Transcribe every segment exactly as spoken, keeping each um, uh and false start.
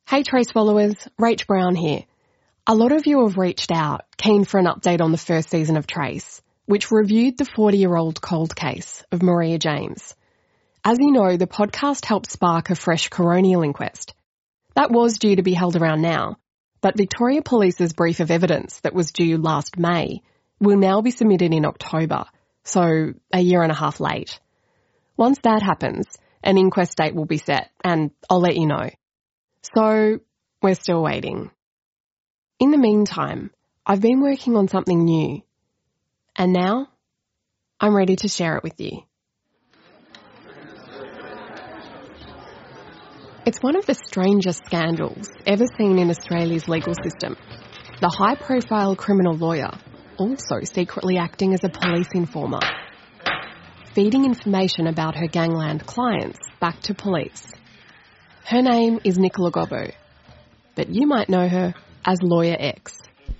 Hey Trace followers, Rach Brown here. A lot of you have reached out, keen for an update on the first season of Trace, which reviewed the forty-year-old cold case of Maria James. As you know, the podcast helped spark a fresh coronial inquest. That was due to be held around now, but Victoria Police's brief of evidence that was due last May will now be submitted in October, so a year and a half late. Once that happens, an inquest date will be set, and I'll let you know. So, we're still waiting. In the meantime, I've been working on something new. And now, I'm ready to share it with you. It's one of the strangest scandals ever seen in Australia's legal system. The high-profile criminal lawyer also secretly acting as a police informer, feeding information about her gangland clients back to police. Her name is Nicola Gobbo, but you might know her as Lawyer X.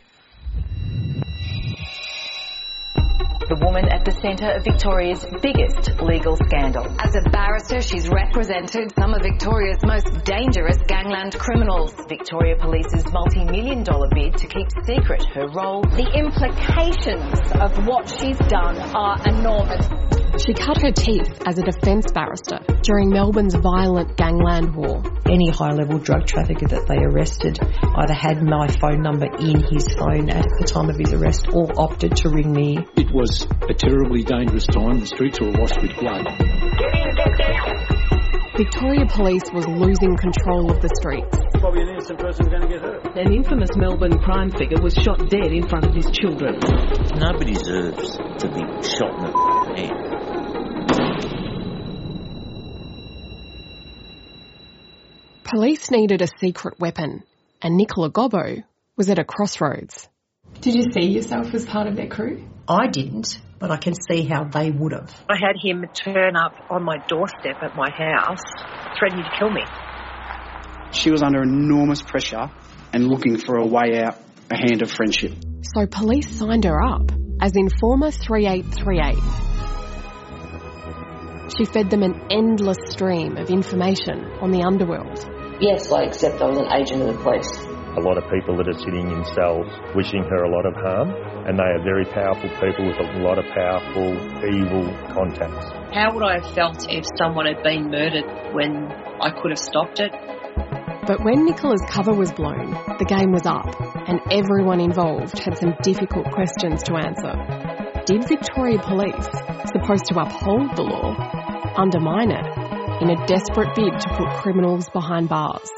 The woman at the centre of Victoria's biggest legal scandal. As a barrister, she's represented some of Victoria's most dangerous gangland criminals. Victoria Police's multi-million dollar bid to keep secret her role. The implications of what she's done are enormous. She cut her teeth as a defence barrister during Melbourne's violent gangland war. Any high-level drug trafficker that they arrested either had my phone number in his phone at the time of his arrest or opted to ring me. It was a terribly dangerous time. The streets were awash with blood. Victoria Police was losing control of the streets. Probably an innocent person going to get hurt. An infamous Melbourne crime figure was shot dead in front of his children. Nobody deserves to be shot in the head. Police needed a secret weapon, and Nicola Gobbo was at a crossroads. Did you see yourself as part of their crew? I didn't, but I can see how they would have. I had him turn up on my doorstep at my house, threatening to kill me. She was under enormous pressure and looking for a way out, a hand of friendship. So police signed her up as Informer three eight three eight. She fed them an endless stream of information on the underworld. Yes, I accept I was an agent of the police. A lot of people that are sitting in cells wishing her a lot of harm, and they are very powerful people with a lot of powerful, evil contacts. How would I have felt if someone had been murdered when I could have stopped it? But when Nicola's cover was blown, the game was up, and everyone involved had some difficult questions to answer. Did Victoria Police, supposed to uphold the law, undermine it in a desperate bid to put criminals behind bars?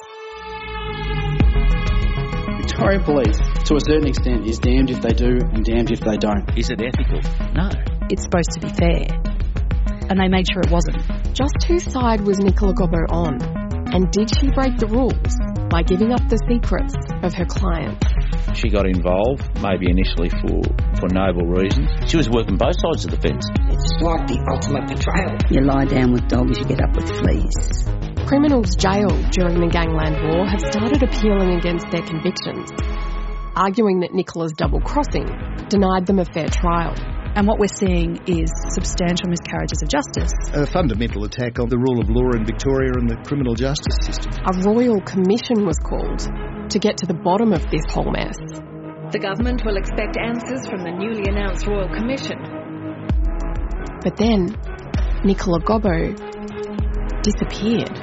Victoria Police, to a certain extent, is damned if they do and damned if they don't. Is it ethical? No. It's supposed to be fair. And they made sure it wasn't. Just whose side was Nicola Gobbo on? And did she break the rules by giving up the secrets of her clients? She got involved, maybe initially for, for noble reasons. She was working both sides of the fence. It's like the ultimate betrayal. You lie down with dogs, you get up with fleas. Criminals jailed during the gangland war have started appealing against their convictions, arguing that Nicola's double-crossing denied them a fair trial. And what we're seeing is substantial miscarriages of justice. A fundamental attack on the rule of law in Victoria and the criminal justice system. A royal commission was called to get to the bottom of this whole mess. The government will expect answers from the newly announced Royal Commission. But then, Nicola Gobbo disappeared.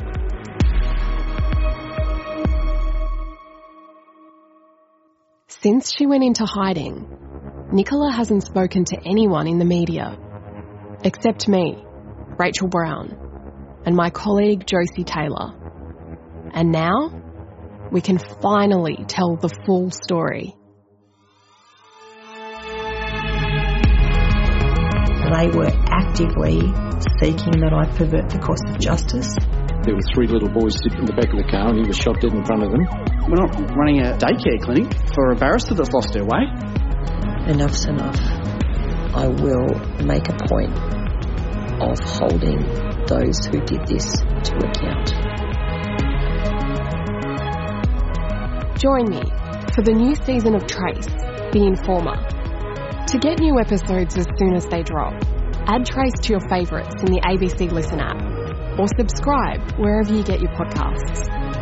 Since she went into hiding, Nicola hasn't spoken to anyone in the media, except me, Rachel Brown, and my colleague Josie Taylor. And now, we can finally tell the full story. They were actively seeking that I pervert the course of justice. There were three little boys sitting in the back of the car and he was shot dead in front of them. We're not running a daycare clinic for a barrister that's lost her way. Enough's enough. I will make a point of holding those who did this to account. Join me for the new season of Trace, The Informer. To get new episodes as soon as they drop, add Trace to your favourites in the A B C Listen app or subscribe wherever you get your podcasts.